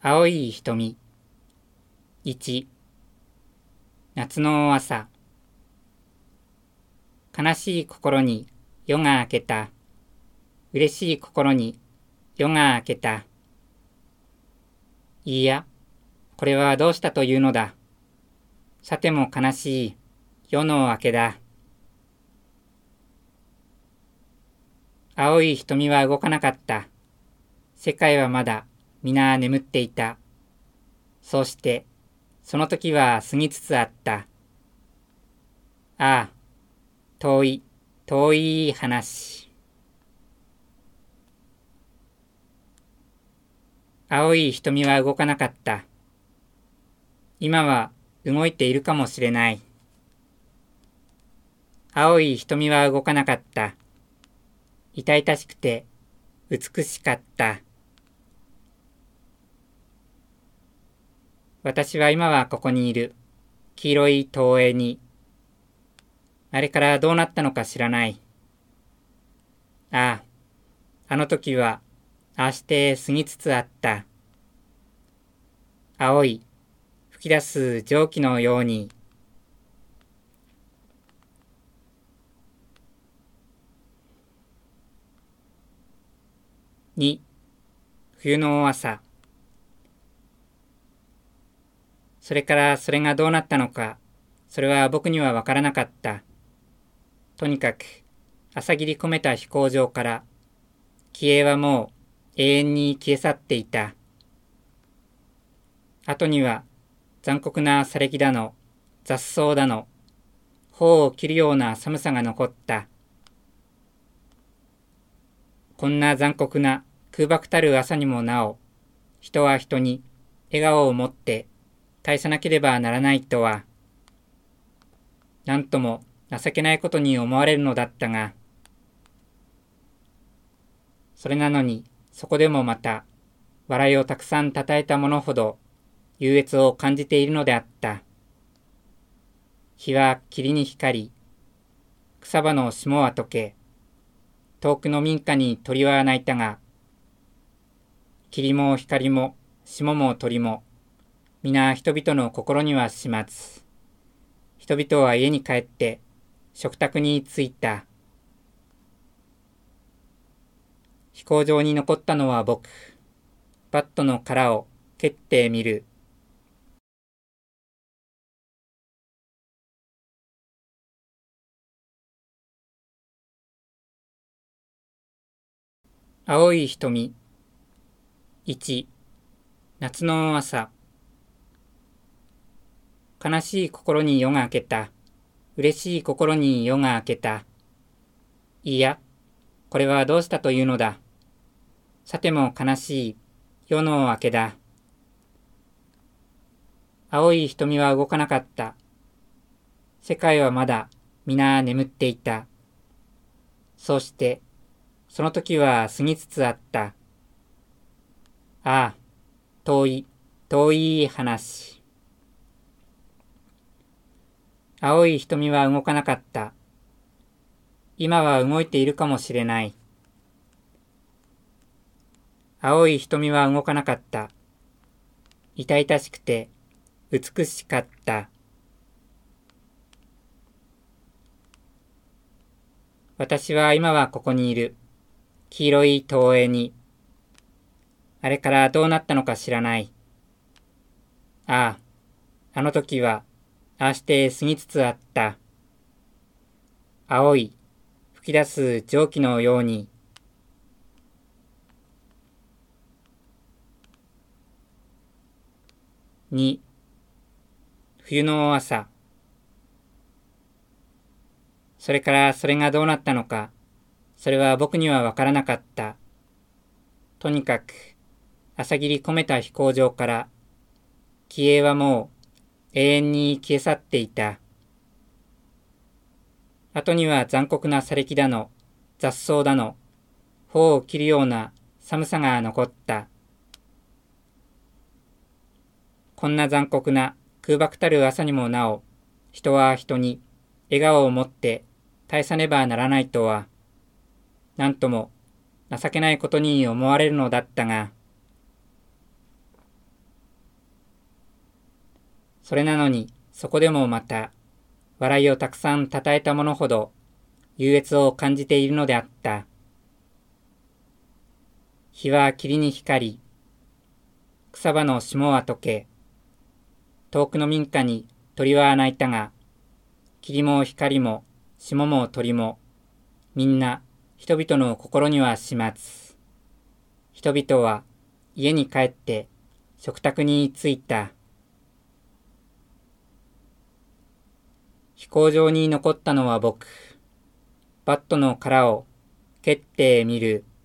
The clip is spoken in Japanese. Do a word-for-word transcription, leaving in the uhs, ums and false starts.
青い瞳。いち、夏の朝。悲しい心に夜が明けた。嬉しい心に夜が明けた。いいや、これはどうしたというのだ。さても悲しい夜の明けだ。青い瞳は動かなかった。世界はまだ皆眠っていた。そうして、その時は過ぎつつあった。ああ、遠い、遠い話。青い瞳は動かなかった。今は動いているかもしれない。青い瞳は動かなかった。痛々しくて美しかった。私は今はここにいる。黄色い投影に。あれからどうなったのか知らない。ああ、あの時はああして過ぎつつあった。青い、吹き出す蒸気のように。に、冬の朝。それからそれがどうなったのか、それは僕にはわからなかった。とにかく、朝霧込めた飛行場から、気鋭はもう永遠に消え去っていた。後には残酷な砂礫だの、雑草だの、頬を切るような寒さが残った。こんな残酷な空爆たる朝にもなお、人は人に笑顔を持って返さなければならないとは、なんとも情けないことに思われるのだったが、それなのにそこでもまた笑いをたくさんたたえた者ほど優越を感じているのであった。日は霧に光り、草葉の霜は溶け、遠くの民家に鳥は鳴いたが、霧も光も霜も鳥も、皆人々の心には始末。人々は家に帰って食卓に着いた。飛行場に残ったのは僕。バットの殻を蹴ってみる。青い瞳。いち、夏の朝。悲しい心に夜が明けた。嬉しい心に夜が明けた。いいや、これはどうしたというのだ。さても悲しい夜の明けだ。青い瞳は動かなかった。世界はまだ皆眠っていた。そうして、その時は過ぎつつあった。ああ、遠い、遠い話。青い瞳は動かなかった。今は動いているかもしれない。青い瞳は動かなかった。痛々しくて美しかった。私は今はここにいる。黄色い投影に。あれからどうなったのか知らない。ああ、あの時はああして過ぎつつあった。青い、吹き出す蒸気のように。に、冬の朝。それからそれがどうなったのか、それは僕にはわからなかった。とにかく、朝霧込めた飛行場から、気鋭はもう永遠に消え去っていた。後には残酷な砂礫だの、雑草だの、頬を切るような寒さが残った。こんな残酷な空爆たる朝にもなお、人は人に笑顔を持って返さねばならないとは、なんとも情けないことに思われるのだったが、 それなのに、そこでもまた、笑いをたくさんたたえた者ほど、優越を感じているのであった。日は霧に光り、草葉の霜は溶け、遠くの民家に鳥は鳴いたが、霧も光も霜も鳥も、みんな人々の心には始末。人々は家に帰って食卓に着いた。飛行場に残ったのは僕。バットの殻を蹴ってみる。